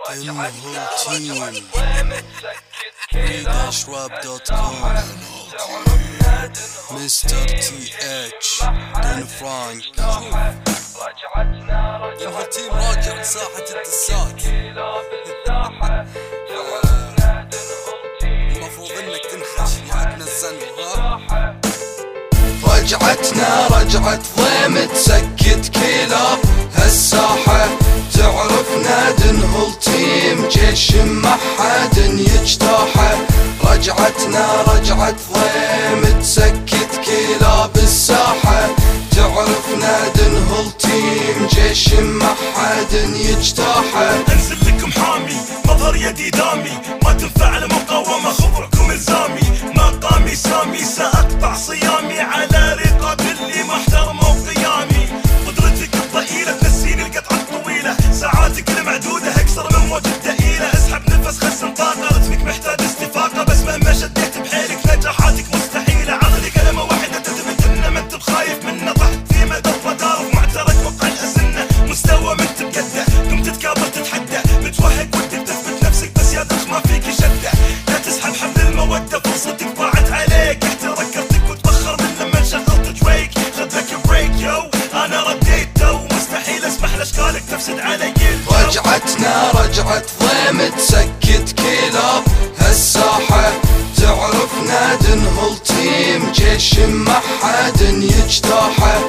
تيم freedashrap.com مستر تي اتش دون فرانك. انه تيم راجع لساحة الدسات. المفروض انك تنخش يا ابن الزنو. رجعتنا رجعت ضيم تسكت كلاب هالساحة، تعرفنا دنهل تيم جيش ما حد يجتاحه. رجعتنا رجعت ضيم تسكت كلاب الساحة، تعرفنا دنهل تيم جيش ما حد يجتاحه. انزل لكم حامي مظهر يدي دامي، ما تنفع المقاومة خضركم الزامي. مقامي سامي سأقطع صيامي على رقاب اللي ما احترموا قيامي. قدرتك الضئيلة تنسيني القطعة الطويلة، ساعاتك المعدودة اكثر من موج الدئيلة. اسحب نفس خزن طاقة، رتمك محتاج استفاقة، بس مهما شديت بحيلك نجاحاتك مستحيلة. عقلي كلمة واحدة تثبت ان ما انت بخايف منه، طحت في مدى الرادار ومعترك وقع الأزنة. مستوى ما انت بقده قمت تكابر تتحدى، متوهق ودك تثبت نفسك بس يا دخ ما فيك شدة. لا تسحب حبل المودة فرصتك ضاعت عليك، احترك كرتك وتبخر من لما شغلت جويك. خذ لك بريك يو انا رديت تو، مستحيل اسمح لاشكالك تفسد علي الجو. رجعتنا رجعت ضيم تسكت كلاب هالساحة، تعرفنا دنهل تيم جيش ما حد يجتاحه.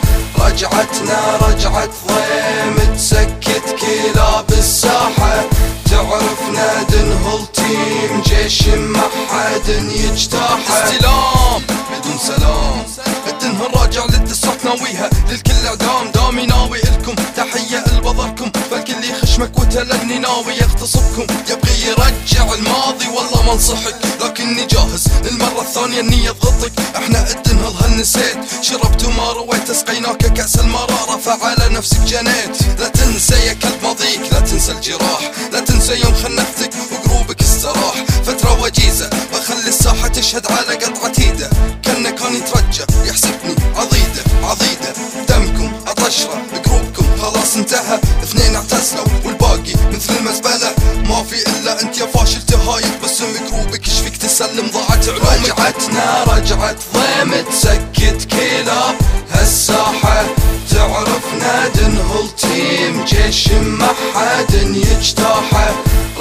رجعتنا رجعت ضيم تسكت كلاب الساحة، تعرفنا دنهل تيم جيش ما حد يجتاحه. استلام بدون سلام، الدنهل راجع للدسات ناويها للكل اعدام. دامي ناوي الكم تحية لبظركم، فالكل يخشمك وتلني ناوي يغتصبكم. يبغي يرجع الماضي والله ما انصحك، لكني جاهز للمرة الثانية اني يضغطك. احنا الدنهل هل نسيت؟ شربت وما رويت، سقيناك كأس المرارة فعلى نفسك جنيت. لا تنسى يا كلب ماضيك، لا تنسى الجراح، لا تنسى يوم خنفتك وقروبك استراح. فترة وجيزة بخلي الساحة تشهد على قطعة ايده، كأنه كان يترجى يحسبني عضيدة عضيدة. دمكم اطشره قروبكم خلاص انتهى، اثنين اعتزلوا والباقي مثل المزبلة. ما في الا انت يا فاشل تهايب، بس مكروبك ايش فيك تسلم ضاعت علومك. رجعتنا رجعت ضيم تسكت كلاب هالساحة، تعرفنا دنهل تيم جيش ما حد يجتاحه.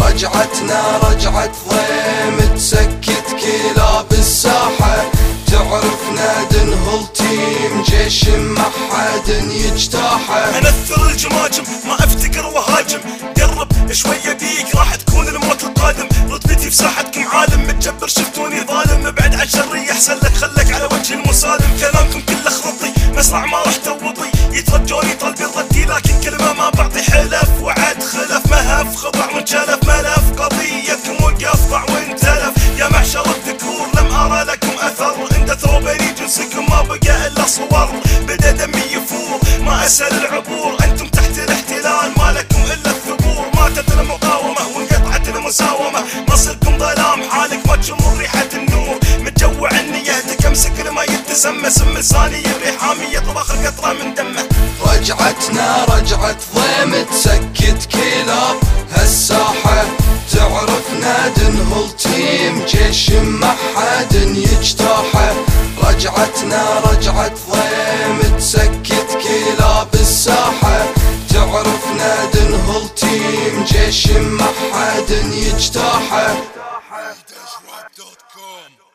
رجعتنا رجعت ضيم تسكت كلاب الساحة، تعرفنا دنهل تيم جيش ما حد يجتاحه. انثر الجماجم ما افتكر وهاجم، قرب شوية بيك راح تكون الموت القادم. رتبتي في ساحتكم عالم، متجبر شفتوني ظالم. ابعد عن شري احسن لك، خلك على وجه المسالم. كلامكم كله خرطي مسرع ما راح توضي، يترجوني طالبين ردي لكن كلمة ما بعطي حلف. وعد خلف مهف خضع منشلف ملف، قضيتكم وقف ضع وانتلف. يا معشر الذكور لم ارى لكم اثر، اندثروا بني جنسكم ما بقى الا صور. بدا دمي يفور ما اسال العبور، انتم تحت الاحتلال ما لكم الا الثبور. ماتت المقاومة وانقطعت المساومة، مصيركم ظلام حالك ما تشم ريحة النور. متجوع النياتك امسك لما يتسمى، سم لساني الريح حامي يطبخ القطرة من دمه. رجعتنا رجعت ضيم تسكت كلاب هالساحة، تعرفنا دنهل تيم جيش ما حد يجتاحه. رجعتنا رجعت ضيم تسكت كلاب الساحة، تعرفنا دنهل تيم جيش ما حد يجتاحه.